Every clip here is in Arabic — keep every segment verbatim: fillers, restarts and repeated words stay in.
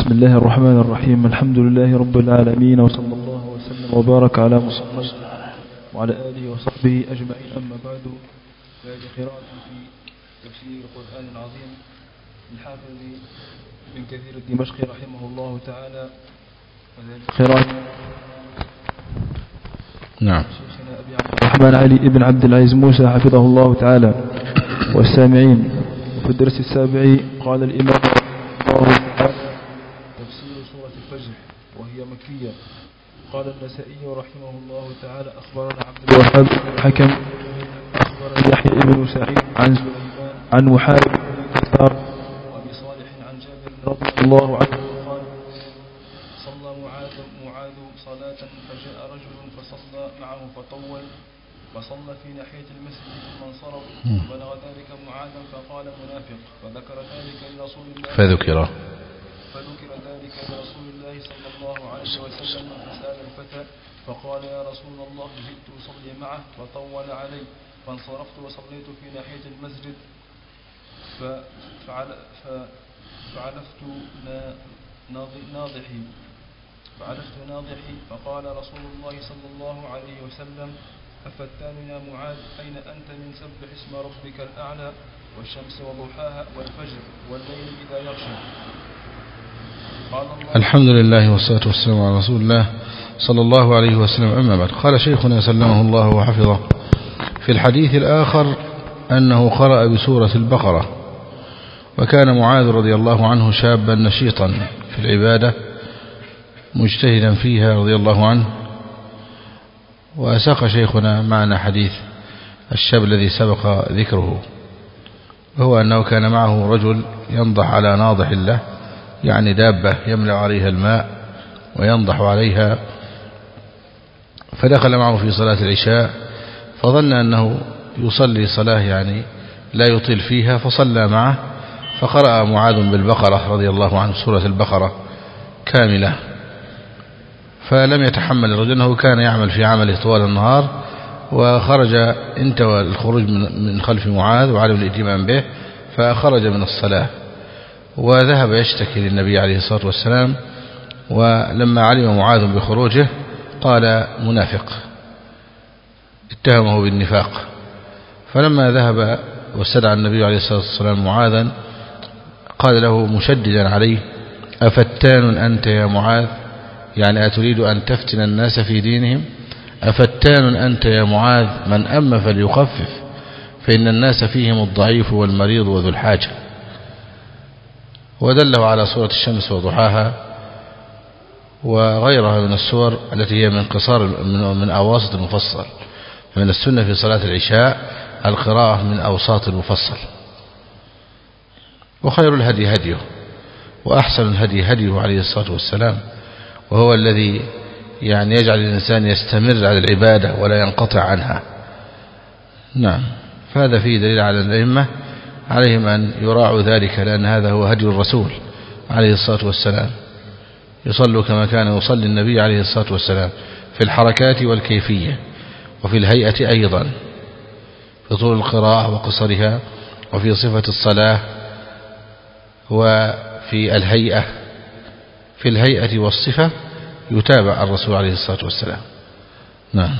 بسم الله الرحمن الرحيم. الحمد لله رب العالمين، وصلى الله وسلم وبارك على محمد وعلى آله وصحبه أجمعين. أما بعد، فهذه قراءة في تفسير القرآن العظيم الحافظ ابن كثير الدمشقي رحمه الله تعالى، وذلك قراءة نعم شيخنا أبي عبد الرحمن علي ابن عبد العزيز موسى حفظه الله تعالى والسامعين. في الدرس السابع قال الإمام الله تعالى: تفسير سورة الفجر وهي مكية. قال النسائي رحمه الله تعالى: أخبرنا عبد الوهاب بن الحكم أخبرنا يحيى بن سعيد عن سليمان عن محارب بن يسار وأبي صالح عن جابر رضي الله عنه قال: صلى معاذ معاذ صلاة فجاء رجل فصلى معه فطول وصلى في ناحية المسجد ثم انصرف، بلغ ذلك معاذا فقال: منافق. فذكر ذلك لرسول الله فذكر فذكر ذلك لرسول الله صلى الله عليه وسلم، فسأل الفتى فقال: يا رسول الله، جئت أصلي معه فطول علي، فانصرفت وصليت في ناحية المسجد ففعل فعلفت ناضحي فعلفت ناضحي فقال رسول الله صلى الله عليه وسلم: أفتان يا معاذ، أين أنت من سبح اسم ربك الأعلى والشمس وضحاها والفجر والليل إذا يغشى. قال الله: الحمد لله والصلاة والسلام على رسول الله صلى الله عليه وسلم. أما بعد، قال شيخنا سلمه الله وحفظه في الحديث الآخر أنه قرأ بسورة البقرة، وكان معاذ رضي الله عنه شابا نشيطا في العبادة مجتهدا فيها رضي الله عنه. وأساق شيخنا معنا حديث الشاب الذي سبق ذكره، وهو أنه كان معه رجل ينضح على ناضح له، يعني دابة يملأ عليها الماء وينضح عليها، فدخل معه في صلاة العشاء فظن أنه يصلي صلاة يعني لا يطيل فيها، فصلى معه، فقرأ معاذ بالبقرة رضي الله عنه سورة البقرة كاملة. فلم يتحمل الرجل أنه كان يعمل في عمله طوال النهار، وخرج انتوى الخروج من خلف معاذ وعلم الاتمام به، فخرج من الصلاة وذهب يشتكي للنبي عليه الصلاة والسلام. ولما علم معاذ بخروجه قال: منافق، اتهمه بالنفاق. فلما ذهب واستدعى النبي عليه الصلاة والسلام معاذا قال له مشددا عليه: أفتان أنت يا معاذ، يعني أتريد أن تفتن الناس في دينهم؟ أفتان أنت يا معاذ، من أم فليخفف، فإن الناس فيهم الضعيف والمريض وذو الحاجة. ودله على سورة الشمس وضحاها وغيرها من السور التي هي من قصار من أواسط المفصل. من السنة في صلاة العشاء القراءة من أوساط المفصل. وخير الهدي هديه، وأحسن الهدي هديه عليه الصلاة والسلام، وهو الذي يعني يجعل الإنسان يستمر على العبادة ولا ينقطع عنها. نعم، فهذا فيه دليل على الأئمة عليهم أن يراعوا ذلك، لأن هذا هو هدي الرسول عليه الصلاة والسلام. يصلوا كما كان يصلي النبي عليه الصلاة والسلام في الحركات والكيفية، وفي الهيئة أيضا، في طول القراءة وقصرها، وفي صفة الصلاة، وفي الهيئة. في الهيئة والصفة يتابع الرسول عليه الصلاة والسلام. نعم.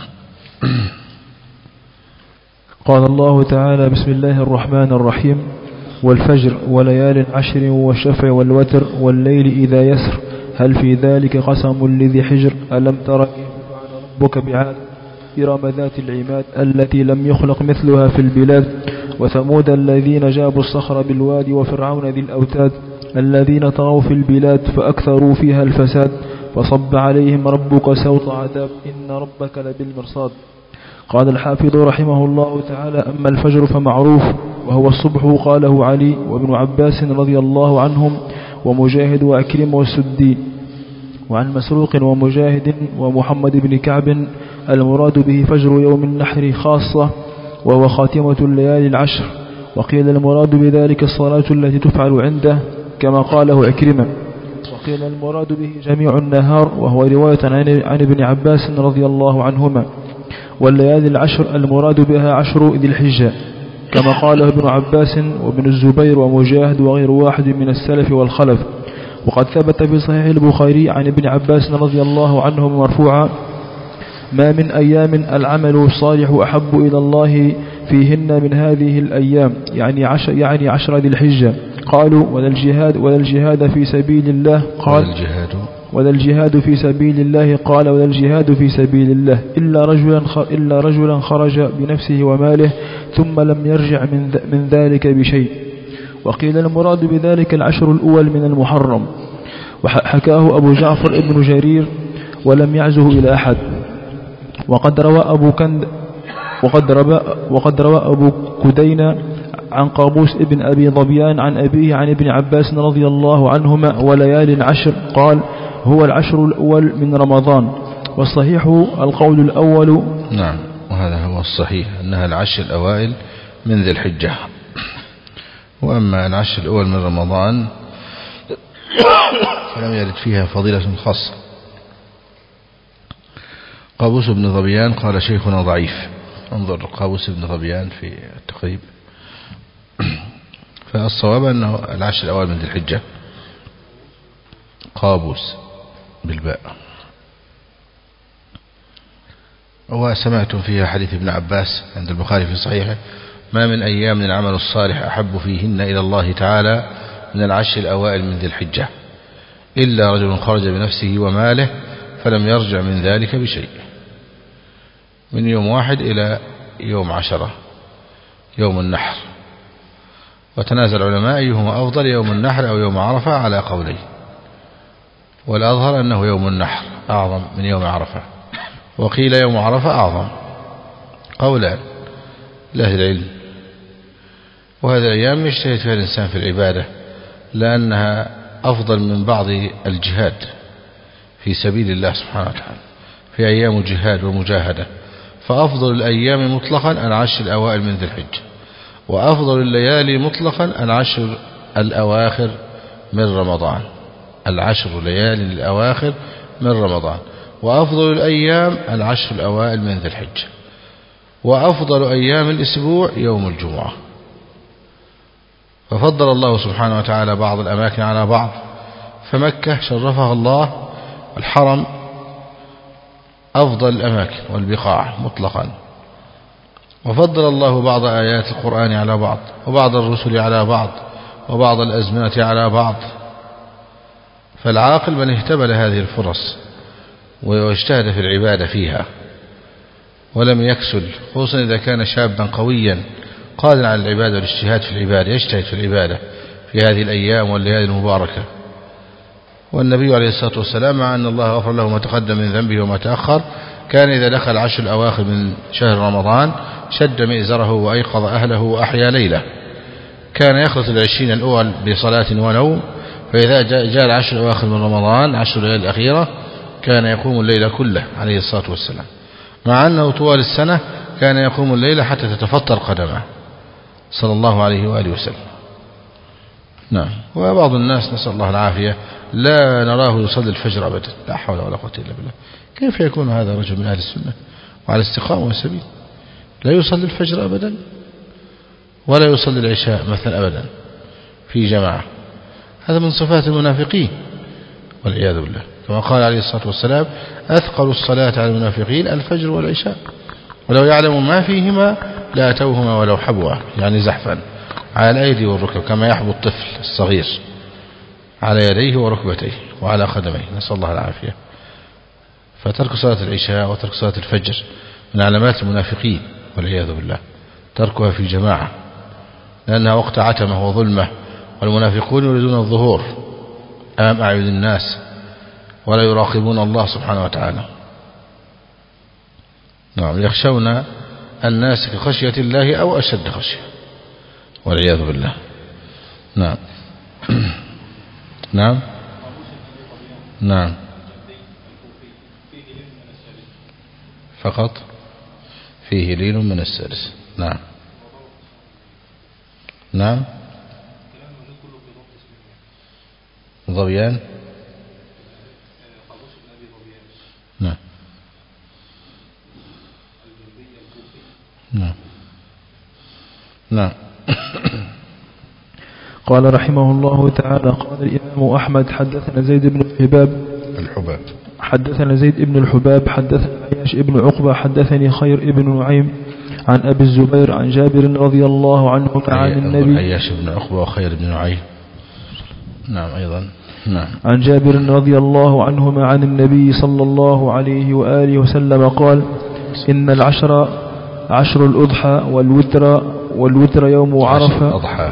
قال الله تعالى: بسم الله الرحمن الرحيم: والفجر وليال عشر والشفع والوتر والليل إذا يسر، هل في ذلك قسم لذي حجر؟ ألم تر كيف فعل ربك بعاد إرم ذات العماد التي لم يخلق مثلها في البلاد، وثمود الذين جابوا الصخر بالواد، وفرعون ذي الأوتاد الذين طغوا في البلاد فأكثروا فيها الفساد، فصب عليهم ربك سوط عذاب إن ربك لبالمرصاد. قال الحافظ رحمه الله تعالى: أما الفجر فمعروف وهو الصبح، قاله علي وابن عباس رضي الله عنهم ومجاهد وأكرم والسدي. وعن مسروق ومجاهد ومحمد بن كعب المراد به فجر يوم النحر خاصة، وهو خاتمة الليالي العشر. وقيل المراد بذلك الصلاة التي تفعل عنده كما قاله أكرمة. وقيل المراد به جميع النهار، وهو رواية عن ابن عباس رضي الله عنهما. والليالي العشر المراد بها عشر ذي الحجة كما قاله ابن عباس وابن الزبير ومجاهد وغير واحد من السلف والخلف. وقد ثبت في صحيح البخاري عن ابن عباس رضي الله عنه مرفوعا: ما من أيام العمل الصالح أحب إلى الله فيهن من هذه الأيام، يعني عشر, يعني عشر ذي الحجة. قالوا: ولا الجهاد, ولا الجهاد في سبيل الله؟ قال: ولا الجهاد ولا الجهاد في سبيل الله؟ قال: ولا الجهاد في سبيل الله إلا رجلا, إلا رجلا خرج بنفسه وماله ثم لم يرجع من, من ذلك بشيء. وقيل المراد بذلك العشر الأول من المحرم. وحكاه أبو جعفر ابن جرير ولم يعزه إلى أحد. وقد روى أبو كند وقد روى, وقد روى أبو كدينة عن قابوس ابن أبي ظبيان عن أبيه عن ابن عباس رضي الله عنهما: وليال عشر، قال: هو العشر الأول من رمضان. والصحيح القول الأول. نعم، وهذا هو الصحيح، أنها العشر الأوائل من ذي الحجة. وأما العشر الأول من رمضان فلم يرد فيها فضيلة خاصة. قابوس بن ظبيان قال: شيخنا ضعيف. انظر قابوس بن ظبيان في التقريب. فالصواب أنه العشر الأوائل من ذي الحجة. قابوس بالباء. وسمعتم فيها حديث ابن عباس عند البخاري في صحيحه: ما من أيام من العمل الصالح أحب فيهن إلى الله تعالى من العشر الأوائل من ذي الحجة إلا رجل خرج بنفسه وماله فلم يرجع من ذلك بشيء. من يوم واحد إلى يوم عشرة، يوم النحر. وتنازل العلماء أيهما أفضل، يوم النحر أو يوم عرفة، على قولين، والأظهر أنه يوم النحر أعظم من يوم عرفة، وقيل يوم عرفة أعظم. قولان لأهل العلم. وهذه الأيام يجتهد فيها الإنسان في العبادة، لأنها أفضل من بعض الجهاد في سبيل الله سبحانه وتعالى، في أيام جهاد ومجاهدة. فأفضل الأيام مطلقا العشر الأوائل من ذي الحجة، وأفضل الليالي مطلقا العشر الأواخر من رمضان، العشر ليالي الأواخر من رمضان. وأفضل الأيام العشر الأوائل من ذي الحجة. وأفضل أيام الأسبوع يوم الجمعة. ففضل الله سبحانه وتعالى بعض الأماكن على بعض. فمكة شرفها الله، الحرم أفضل الأماكن والبقاع مطلقا. وفضل الله بعض آيات القرآن على بعض، وبعض الرسل على بعض، وبعض الأزمنة على بعض. فالعاقل من اهتبل هذه الفرص واجتهد في العبادة فيها ولم يكسل، خصوصا إذا كان شابا قويا قادر على العبادة والاجتهاد في العبادة، يجتهد في العبادة في هذه الأيام والليالي المباركة. والنبي عليه الصلاة والسلام مع أن الله غفر له ما تقدم من ذنبه وما تأخر، كان إذا دخل العشر الأواخر من شهر رمضان شد مئزره وأيقظ أهله وأحيا ليلة. كان يخلط العشرين الأول بصلاة ونوم، فإذا جاء العشر الأواخر من رمضان، عشر الليالي الأخيرة، كان يقوم الليل كله عليه الصلاة والسلام، مع أنه طوال السنة كان يقوم الليل حتى تتفطر قدمه صلى الله عليه وآله وسلم. نعم. وبعض الناس نسأل الله العافية لا نراه يصلي الفجر أبدا، لا حول ولا قوة إلا بالله. كيف يكون هذا رجل من أهل السنة وعلى استقامة والسبيل؟ لا يصلي الفجر أبدا، ولا يصلي العشاء مثلا أبدا في جماعة. هذا من صفات المنافقين والعياذ بالله، كما قال عليه الصلاة والسلام: أثقل الصلاة على المنافقين الفجر والعشاء، ولو يعلم ما فيهما لأتوهما ولو حبوا، يعني زحفا على الأيدي والركب، كما يحبو الطفل الصغير على يديه وركبتيه وعلى قدميه، نسأل الله العافية. فترك صلاة العشاء وترك صلاة الفجر من علامات المنافقين والعياذ بالله، تركها في جماعة، لأنها وقت عتمة وظلمة، والمنافقون يريدون الظهور أمام أعين الناس ولا يراقبون الله سبحانه وتعالى. نعم، يخشون الناس كخشية الله أو أشد خشية والعياذ بالله. نعم. نعم. نعم. فقط فيه لين من السادس. نعم. نعم. ظبيان. نعم. نعم. نعم. قال رحمه الله تعالى قال الإمام أحمد حدثنا زيد بن الحباب الحباب حدثنا زيد بن الحباب حدثنا عياش بن عقبة حدثني خير بن نعيم عن أبي الزبير عن جابر رضي الله عنه عن النبي. عياش بن عقبة وخير بن نعيم. نعم أيضا. نعم. عن جابر رضي الله عنهما عن النبي صلى الله عليه وآله وسلم قال إن العشر عشر الأضحى والوتر والوتر يوم عرفة. الأضحى.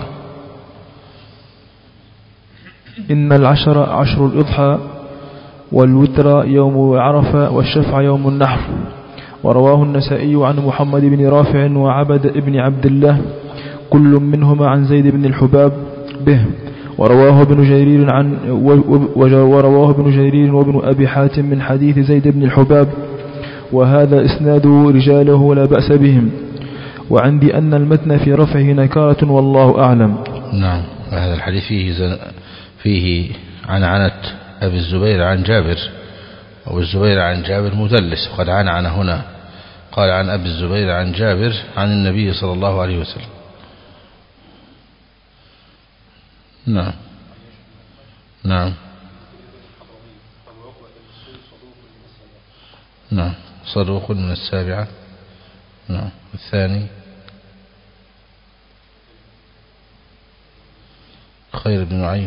إن العشر عشر الأضحى والوتر يوم عرفة والشفع يوم النحر. ورواه النسائي عن محمد بن رافع وعبد بن عبد الله كل منهما عن زيد بن الحباب به. ورواه ابن جرير عن ورواه ابن جرير وابن أبي حاتم من حديث زيد بن الحباب وهذا إسناد رجاله لا بأس بهم. وعندي أن المتن في رفعه نكارة والله أعلم. نعم. هذا الحديث فيه زن... فيه عنعنة أبي الزبير عن جابر. أبو الزبير عن جابر مدلس وقد عنعن هنا قال عن أبي الزبير عن جابر عن النبي صلى الله عليه وسلم. نعم. نعم. نعم. صدوق من السابعة. نعم. الثاني خير بن نعيم.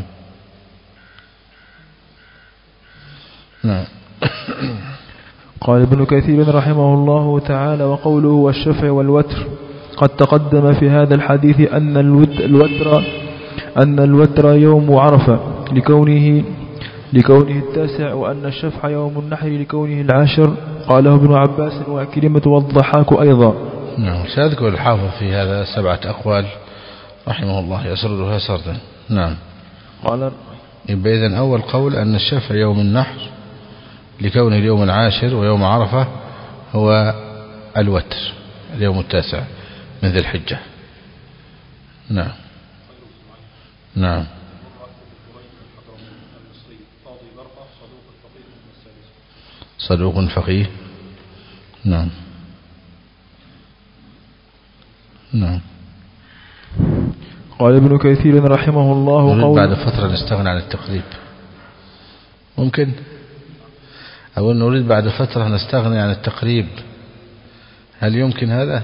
نعم. قال ابن كثير رحمه الله تعالى وقوله والشفع والوتر قد تقدم في هذا الحديث أن الوتر أن الوتر يوم عرفة لكونه لكونه التاسع وأن الشفع يوم النحر لكونه العاشر. قاله ابن عباس وعكرمة والضحاك أيضا. نعم. سيذكر الحافظ في هذا سبعة أقوال رحمه الله يسردها سردا. نعم. قال إذن أول قول أن الشفع يوم النحر لكون اليوم العاشر ويوم عرفة هو الوتر اليوم التاسع من ذي الحجة. نعم. نعم. صدوق فقيه. نعم. نعم. قال ابن كثير رحمه الله قول بعد فترة نستغنى عن التقريب ممكن أقول نريد بعد فترة نستغني عن التقريب هل يمكن هذا؟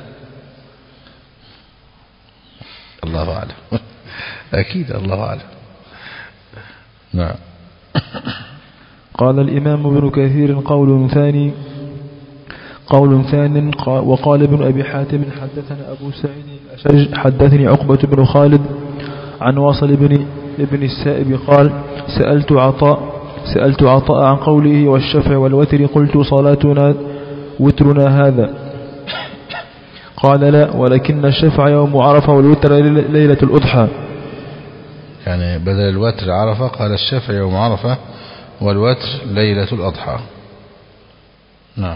الله أعلم. أكيد الله أعلم. نعم. قال الإمام ابن كثير قول ثاني قول ثان وقال ابن أبي حاتم حدثنا أبو سعيد الأشج حدثني عقبة بن خالد عن واصل بن ابن السائب قال سألت عطاء سألت عطاء عن قوله والشفع والوتر قلت صلاتنا وترنا هذا قال لا ولكن الشفع يوم عرفة والوتر ليلة الأضحى. يعني بدل الوتر عرفة قال الشفع يوم عرفة والوتر ليلة الأضحى. نعم.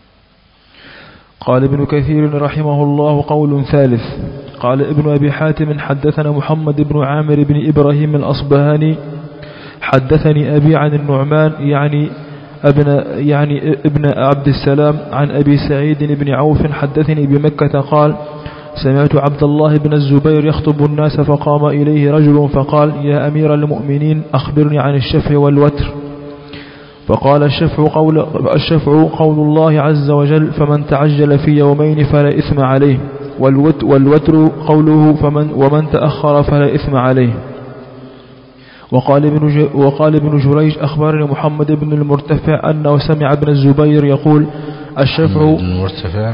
قال ابن كثير رحمه الله قول ثالث قال ابن أبي حاتم حدثنا محمد بن عامر بن إبراهيم الأصبهاني حدثني أبي عن النعمان يعني ابن يعني ابن عبد السلام عن أبي سعيد بن عوف حدثني بمكة قال سمعت عبد الله بن الزبير يخطب الناس فقام إليه رجل فقال يا أمير المؤمنين أخبرني عن الشفع والوتر فقال الشفع قول, الشفع قول الله عز وجل فمن تعجل في يومين فلا إثم عليه والوتر قوله فمن ومن تأخر فلا إثم عليه. وقال ابن, وقال ابن جريج أخبرني محمد بن المرتفع أنه سمع ابن الزبير يقول الشفع المرتفع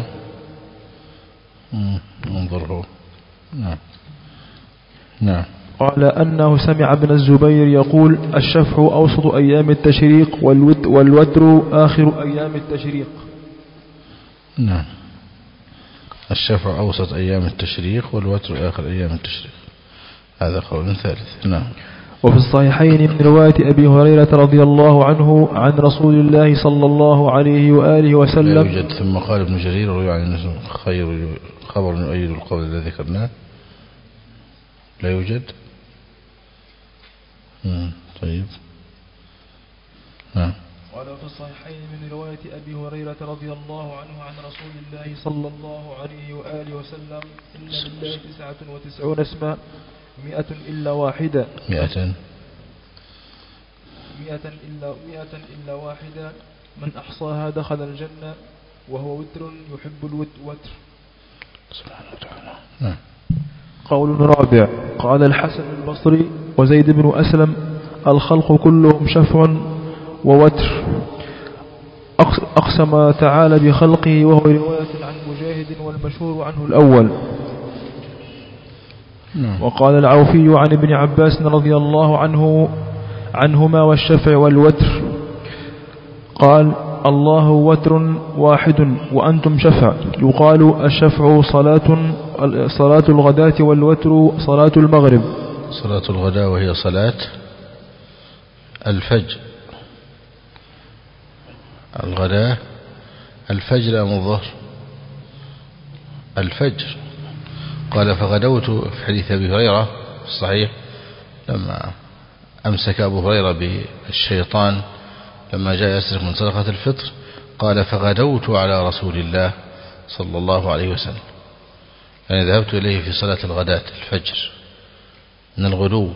انظره. نعم. نعم. قال أنه سمع ابن الزبير يقول الشفع أوسط أيام التشريق والوتر آخر أيام التشريق. نعم. الشفع أوسط أيام التشريق والوتر آخر أيام التشريق هذا قول ثالث. نعم. وفي الصحيحين من رواية أبي هريرة رضي الله عنه عن رسول الله صلى الله عليه وآله وسلم لا يوجد. ثم قال ابن جرير روي عن خير خبر يؤيد القول الذي ذكرناه لا يوجد. مم. طيب. نعم. قال في الصحيحين من رواية أبي هريرة رضي الله عنه عن رسول الله صلى الله عليه وآله وسلم إن لله تسعة وتسعون اسما مئة إلا واحدة مئة مئة إلا, مئة إلا واحدة من أحصاها دخل الجنة وهو وتر يحب الوتر. سبحانه وتعالى. قول رابع. قال الحسن البصري وزيد بن أسلم الخلق كلهم شفع ووتر. أقسم تعالى بخلقه وهو رواية عن مجاهد والمشهور عنه الأول. وقال العوفي عن ابن عباس رضي الله عنه عنهما والشفع والوتر قال الله وتر واحد وأنتم شفع. يقال الشفع صلاة صلاة الغداة والوتر صلاة المغرب. صلاة الغداة وهي صلاة الفجر. الغداة الفجر أم الظهر؟ الفجر. قال فغدوت في حديث أبي هريرة الصحيح لما أمسك أبو هريرة بالشيطان لما جاء يسرق من صدقة الفطر قال فغدوت على رسول الله صلى الله عليه وسلم، يعني ذهبت إليه في صلاة الغداة الفجر من الغدو.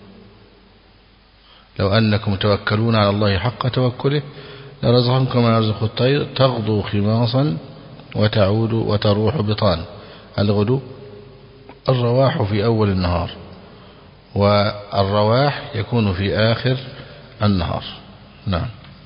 لو أنكم توكلون على الله حق توكله لرزقكم كما يرزق الطير تغدو خماصا وتعود وتروح بطان. الغدو الرواح في أول النهار والرواح يكون في آخر النهار. نعم.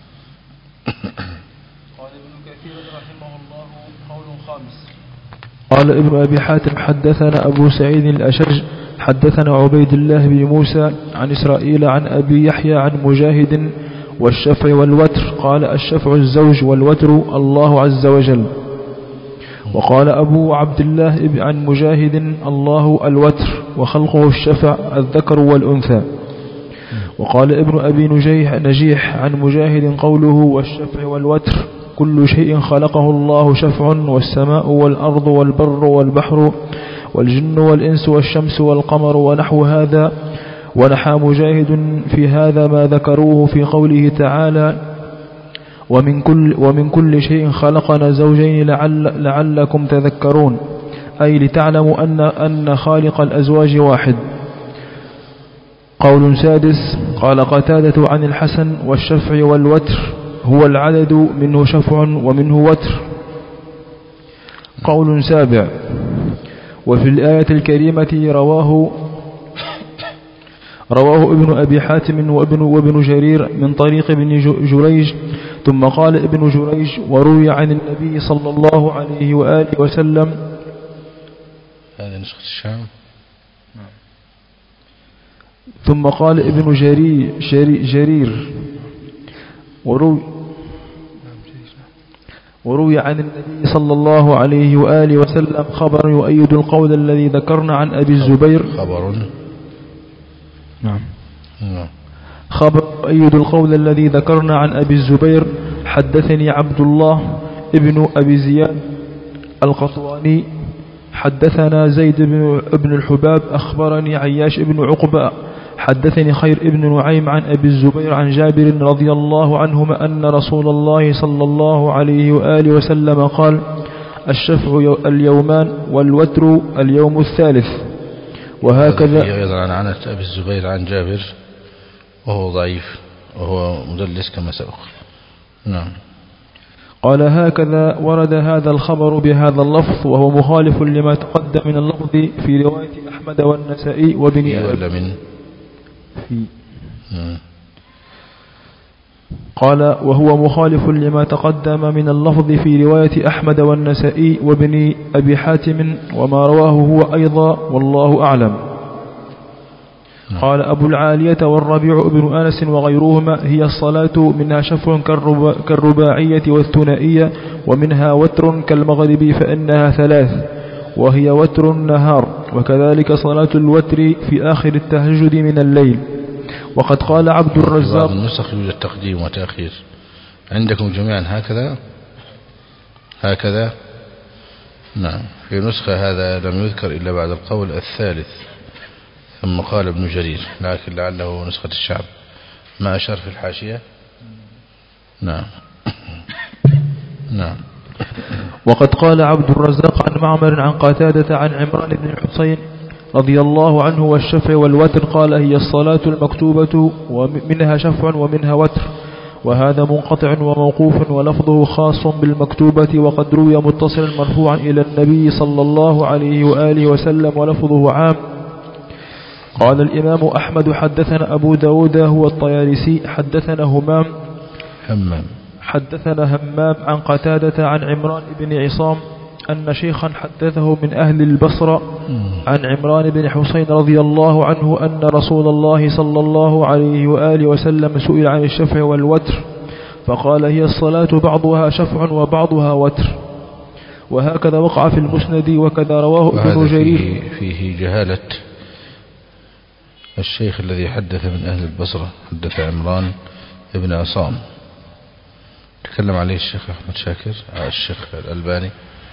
قال ابن كثير رحمه الله قول خامس. قال ابن أبي حاتم حدثنا أبو سعيد الأشج حدثنا عبيد الله بن موسى عن إسرائيل عن أبي يحيى عن مجاهد والشفع والوتر قال الشفع الزوج والوتر الله عز وجل. وقال أبو عبد الله عن مجاهد الله الوتر وخلقه الشفع الذكر والأنثى. وقال ابن أبي نجيح نجيح عن مجاهد قوله والشفع والوتر كل شيء خلقه الله شفع والسماء والأرض والبر والبحر والجن والإنس والشمس والقمر ونحو هذا. ونحى مجاهد في هذا ما ذكروه في قوله تعالى ومن كل, ومن كل شيء خلقنا زوجين لعل لعلكم تذكرون، أي لتعلموا أن, أن خالق الأزواج واحد. قول سادس. قال قتادة عن الحسن والشفع والوتر هو العدد منه شفع ومنه وتر. قول سابع. وفي الآية الكريمة رواه رواه ابن أبي حاتم وابن, وابن جرير من طريق ابن جريج. ثم قال ابن جريج وروي عن النبي صلى الله عليه وآله وسلم. هذا نسخة الشام. ثم قال ابن جرير, جرير وروي, وروي عن النبي صلى الله عليه وآله وسلم خبر يؤيد القول الذي ذكرنا عن أبي الزبير. خبر نعم. نعم. خبر يؤيد القول الذي ذكرنا عن أبي الزبير. حدثني عبد الله ابن أبي زياد القطواني حدثنا زيد بن الحباب أخبرني عياش بن عقبة حدثني خير ابن نعيم عن أبي الزبير عن جابر رضي الله عنهما أن رسول الله صلى الله عليه وآله وسلم قال الشفع اليومان والوتر اليوم الثالث. وهكذا أيضا عن عنة أبي الزبير عن جابر وهو ضعيف وهو مدلس كما سبق. نعم. قال هكذا ورد هذا الخبر بهذا اللفظ وهو مخالف لما تقدم من اللفظ في رواية أحمد والنسائي وابن ولا من في قال وهو مخالف لما تقدم من اللفظ في رواية أحمد والنسائي وابن أبي حاتم وما رواه هو أيضا والله أعلم. قال أبو العالية والربيع بن أنس وغيرهما هي الصلاة منها شفع كالرباعية والثنائية ومنها وتر كالمغرب فإنها ثلاث وهي وتر النهار وكذلك صلاة الوتر في آخر التهجد من الليل. وقد قال عبد الرزاق بعض النسخ يوجد تقديم وتأخير عندكم جميعا هكذا هكذا. نعم. في نسخة هذا لم يذكر إلا بعد القول الثالث ثم قال ابن جرير لكن لعله نسخة الشعب ما أشار في الحاشية. نعم. نعم. وقد قال عبد الرزاق عن معمر عن قتادة عن عمران بن الحصين رضي الله عنه والشفع والوتر قال هي الصلاة المكتوبة ومنها شفع ومنها وتر، وهذا منقطع وموقوف ولفظه خاص بالمكتوبة، وقد روي متصلا مرفوعا إلى النبي صلى الله عليه وآله وسلم ولفظه عام. قال الإمام أحمد حدثنا أبو داود هو الطيالسي حدثنا همام همام حدثنا همام عن قتادة عن عمران بن عصام أن شيخا حدثه من أهل البصرة عن عمران بن حسين رضي الله عنه أن رسول الله صلى الله عليه وآله وسلم سئل عن الشفع والوتر فقال هي الصلاة بعضها شفع وبعضها وتر، وهكذا وقع في المسند وكذا رواه ابن جرير. فيه, فيه جهالة الشيخ الذي حدث من أهل البصرة، حدث عمران بن عصام، تكلم عليه الشيخ أحمد شاكر الشيخ الألباني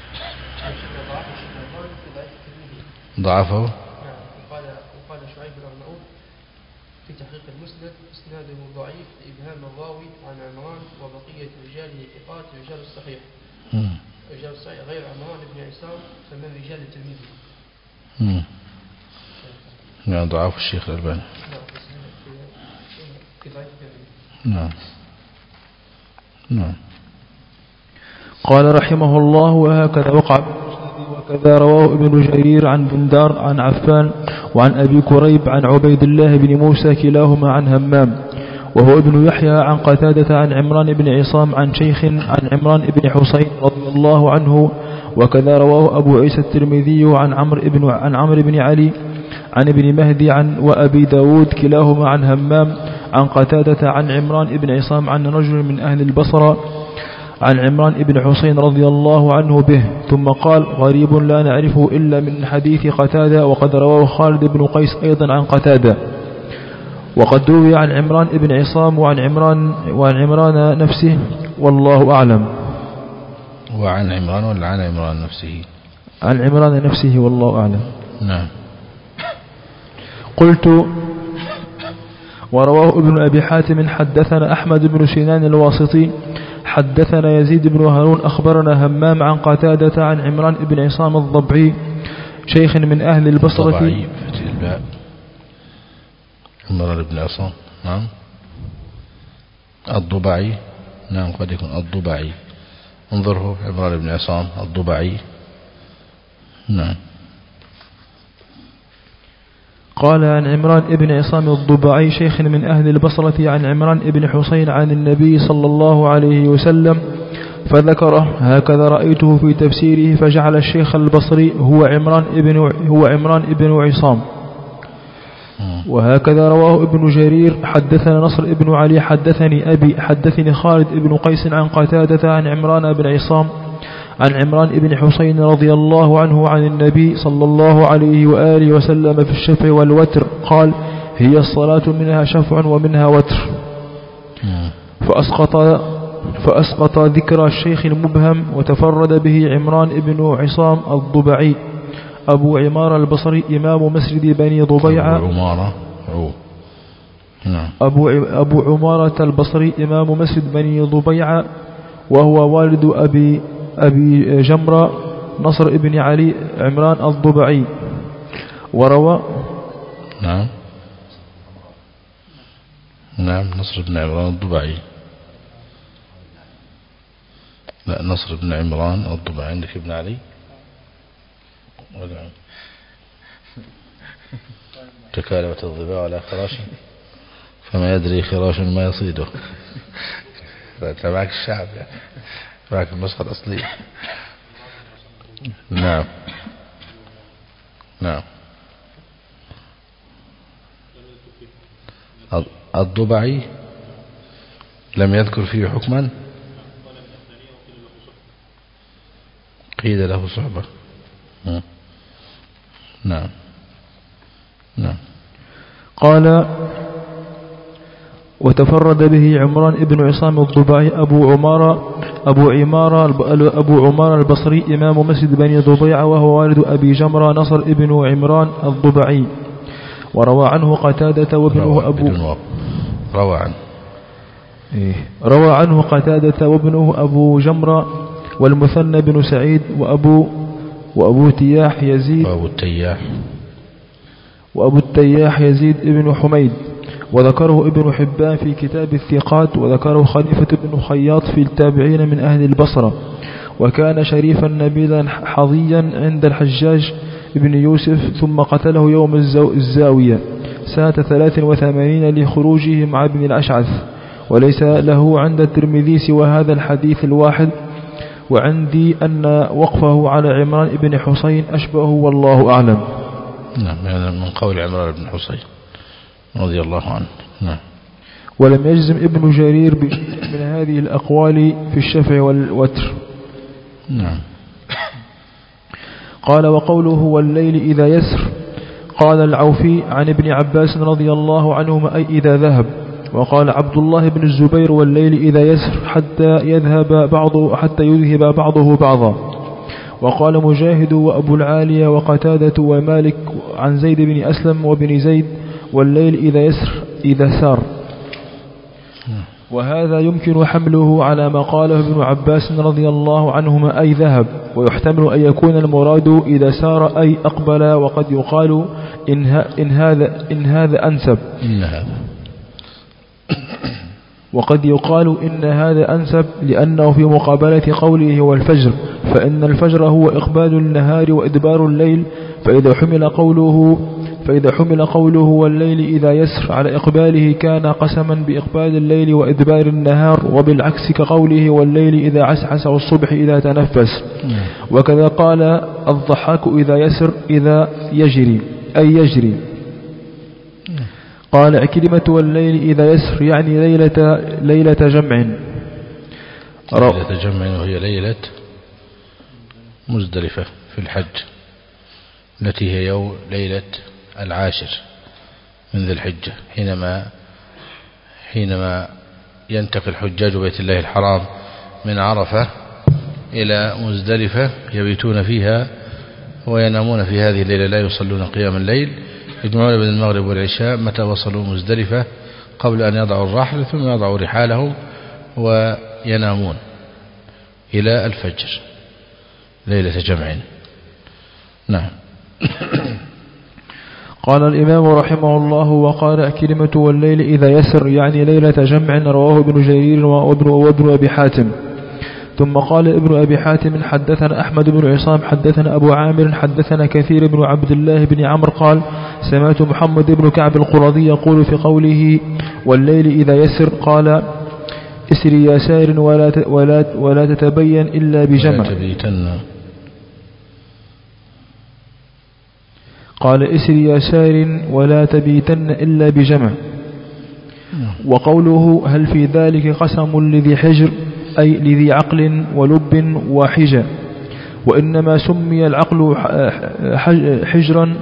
ضعفه. وقال وقال شعيب الأرناؤوط في تحقيق المسند اسناده ضعيف لإبهام الراوي عن عمران وبقية رجاله ثقات رجال الصحيح. رجال الصحيح غير عمران بن عصام فمن رجال الترمذي. نعم ضعف الشيخ الألباني. نعم نعم. قال رحمه الله وهكذا وقع وكذا رواه ابن جرير عن بندار عن عفان وعن أبي كريب عن عبيد الله بن موسى كلاهما عن همام وهو ابن يحيى عن قتادة عن عمران بن عصام عن شيخ عن عمران بن حسين رضي الله عنه، وكذا رواه أبو عيسى الترمذي عن عمرو بن عن عمرو بن علي عن ابن مهدي عن وأبي داود كلاهما عن همام عن قتادة عن عمران بن عصام عن رجل من أهل البصرة عن عمران بن حسين رضي الله عنه به، ثم قال غريب لا نعرفه إلا من حديث قتادة، وقد رواه خالد بن قيس أيضا عن قتادة، وقد روي عن عمران بن عصام وعن عمران وعن عمران نفسه والله أعلم. وعن عمران ولا عن عمران نفسه؟ عن عمران نفسه والله أعلم. نعم. قلت ورواه ابن أبي حاتم حدثنا أحمد بن سنان الواسطي حدثنا يزيد بن هارون أخبرنا همام عن قتادة عن عمران بن عصام الضبعي شيخ من أهل البصرة. الضبعي فتح الباء عمران بن عصام. نعم. الضبعي. نعم قد يكون الضبعي. انظره عمران بن عصام الضبعي. نعم. قال عن عمران بن عصام الضبعي شيخ من أهل البصرة عن عمران بن حسين عن النبي صلى الله عليه وسلم فذكره هكذا رأيته في تفسيره، فجعل الشيخ البصري هو عمران بن هو عمران بن عصام. وهكذا رواه ابن جرير حدثنا نصر بن علي حدثني أبي حدثني خالد بن قيس عن قتادة عن عمران بن عصام عن عمران بن حسين رضي الله عنه عن النبي صلى الله عليه وآله وسلم في الشفع والوتر قال هي الصلاة منها شفع ومنها وتر، فأسقط, فأسقط ذكر الشيخ المبهم وتفرد به عمران بن عصام الضبعي أبو عمارة البصري إمام مسجد بني ضبيعة. أبو عمارة أبو, أبو عمارة البصري إمام مسجد بني ضبيعة، وهو والد أبي أبي جمرة نصر ابن علي عمران الضبعي. وروى نعم نعم نصر بن عمران الضبعي. لا نصر بن عمران الضبعي. عندك ابن علي ولا تكالبت الضباع على خراش فما يدري خراش ما يصيده. انت معك الشعب يعني معك النسخة الأصلية. نعم نعم. الضبعي لم يذكر فيه حكما قيل له صحبة. نعم نعم. قال وتفرد به عمران بن عصام الضبعي أبو عمارة أبو عمارة أبو عمارة البصري إمام مسجد بني ضبيعة، وهو والد أبي جمرة نصر ابن عمران الضبعي. وروى عنه قتادة وابنه أبو روى عنه إيه روى عنه قتادة وابنه أبو جمرة والمثنى بن سعيد وأبو وأبو تياح يزيد وأبو التياح وأبو التياح يزيد بن حميد، وذكره ابن حبان في كتاب الثقات، وذكره خليفة بن خياط في التابعين من أهل البصرة. وكان شريفا نبيلا حظيا عند الحجاج ابن يوسف، ثم قتله يوم الزاوية سنة ثلاث وثمانين لخروجه مع ابن الأشعث. وليس له عند الترمذي سوى هذا الحديث الواحد، وعندي أن وقفه على عمران بن حسين أشبه والله أعلم. نعم، هذا من قول عمران بن حسين رضي الله عنه. نعم. ولم يجزم ابن جرير بشيء من هذه الأقوال في الشفع والوتر. نعم. قال وقوله والليل إذا يسر، قال العوفي عن ابن عباس رضي الله عنهما أي إذا ذهب. وقال عبد الله بن الزبير والليل إذا يسر حتى يذهب بعضه حتى يذهب بعضه بعضا. وقال مجاهد وأبو العالية وقتادة ومالك عن زيد بن أسلم وابن زيد والليل إذا يسر إذا سار. وهذا يمكن حمله على ما قاله ابن عباس رضي الله عنهما أي ذهب، ويحتمل أن يكون المراد إذا سار أي أقبل. وقد يقال إن, إن هذا إن هذا أنسب وقد يقال إن هذا أنسب لأنه في مقابلة قوله والفجر، فإن الفجر هو إقبال النهار وإدبار الليل. فإذا حمل قوله فإذا حمل قوله والليل إذا يسر على إقباله كان قسما بإقبال الليل وإدبار النهار، وبالعكس كقوله والليل إذا عسعس والصبح إذا تنفس. وكذا قال الضحاك إذا يسر إذا يجري أي يجري. قال عكرمة والليل إذا يسر يعني ليلة, ليلة جمع ليلة جمع وهي ليلة مزدلفة في الحج، التي هي يوم ليلة العاشر من ذي الحجة، حينما حينما ينتقل حجاج بيت الله الحرام من عرفة إلى مزدلفة يبيتون فيها وينامون في هذه الليلة، لا يصلون قيام الليل، يجمعون بين المغرب والعشاء متى وصلوا مزدلفة قبل أن يضعوا الرحل، ثم يضعوا رحالهم وينامون إلى الفجر ليلة جمع. نعم. قال الإمام رحمه الله وقال عكرمة والليل إذا يسر يعني ليلة جمع، رواه ابن جرير وابن, وابن أبي حاتم. ثم قال ابن أبي حاتم حدثنا أحمد بن عصام حدثنا أبو عامر حدثنا كثير بن عبد الله بن عمرو قال سمعت محمد بن كعب القرظي يقول في قوله والليل إذا يسر قال اسري يا سائر ولا, ولا, ولا تتبين إلا بجمع. قال اسري يا سائر ولا تبيتن إلا بجمع. وقوله هل في ذلك قسم لذي حجر أي لذي عقل ولب وحجة، وإنما سمي العقل حجرا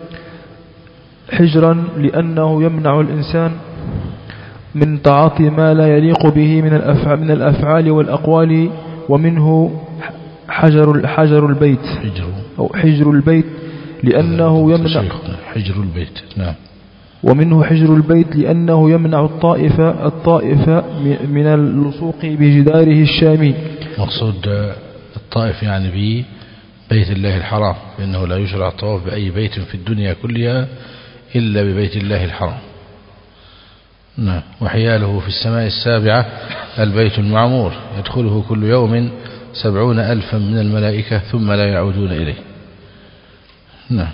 حجرا لأنه يمنع الإنسان من تعاطي ما لا يليق به من الأفعال, من الأفعال والأقوال. ومنه حجر حجر البيت أو حجر البيت لأنه يمنع حجر البيت. نعم. ومنه حجر البيت لأنه يمنع الطائفة الطائفة من اللصوق بجداره الشامي. مقصود الطائف يعني به بيت الله الحرام، لأنه لا يشرع الطواف بأي بيت في الدنيا كلها إلا ببيت الله الحرام. نعم. وحياله في السماء السابعة البيت المعمور يدخله كل يوم سبعون ألفا من الملائكة ثم لا يعودون إليه. نعم.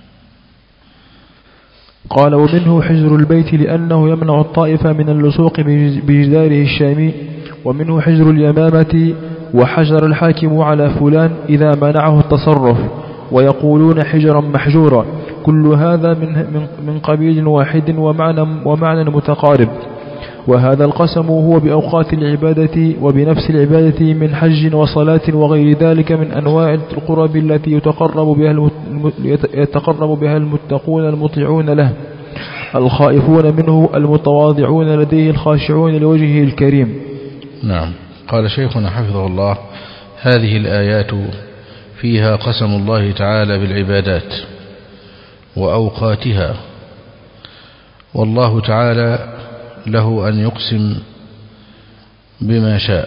قال ومنه حجر البيت لأنه يمنع الطائفة من اللصوق بجداره الشامي. ومنه حجر اليمامة وحجر الحاكم على فلان إذا منعه التصرف، ويقولون حجرا محجورا. كل هذا من من قبيل واحد ومعنى ومعنى متقارب. وهذا القسم هو بأوقات العبادة وبنفس العبادة من حج وصلاة وغير ذلك من أنواع القرب التي يتقرب بها يتقرب بها المتقون المطيعون له الخائفون منه المتواضعون لديه الخاشعون لوجهه الكريم. نعم. قال شيخنا حفظه الله هذه الآيات فيها قسم الله تعالى بالعبادات وأوقاتها، والله تعالى له أن يقسم بما شاء.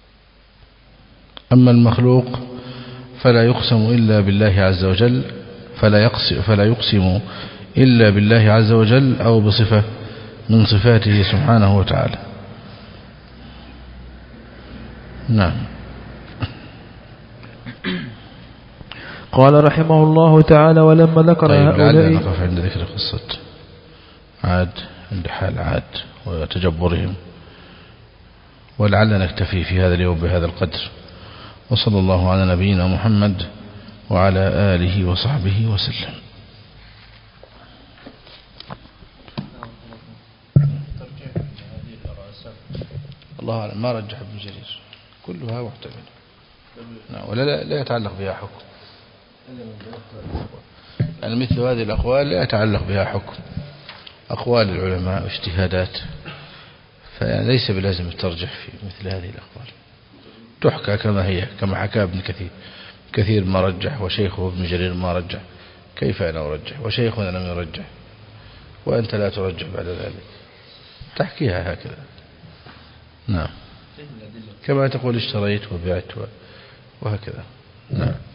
أما المخلوق فلا يقسم إلا بالله عز وجل، فلا يقسم, فلا يقسم إلا بالله عز وجل أو بصفة من صفاته سبحانه وتعالى. نعم. قال رحمه الله تعالى: ولما ذكر طيب هؤلاء. لعل نقف عند ذكر قصة عاد، عند حال عاد وتجبرهم، ولعل نكتفي في هذا اليوم بهذا القدر. وصلى الله على نبينا محمد وعلى آله وصحبه وسلم. الله أعلم، ما رجح ابن جرير، كلها محتملة. نعم، ولا لا, لا يتعلق بها حكم، يعني مثل هذه الأقوال لا يتعلق بها حكم، أقوال العلماء واجتهادات، فليس بلازم الترجح في مثل هذه الأقوال، تحكى كما هي، كما حكى ابن كثير، كثير ما رجح وشيخه ابن جرير ما رجح، كيف أنا أرجح وشيخنا لم يرجح وأنت لا ترجح بعد ذلك، تحكيها هكذا. نعم، كما تقول اشتريت وبعت وهكذا. نعم.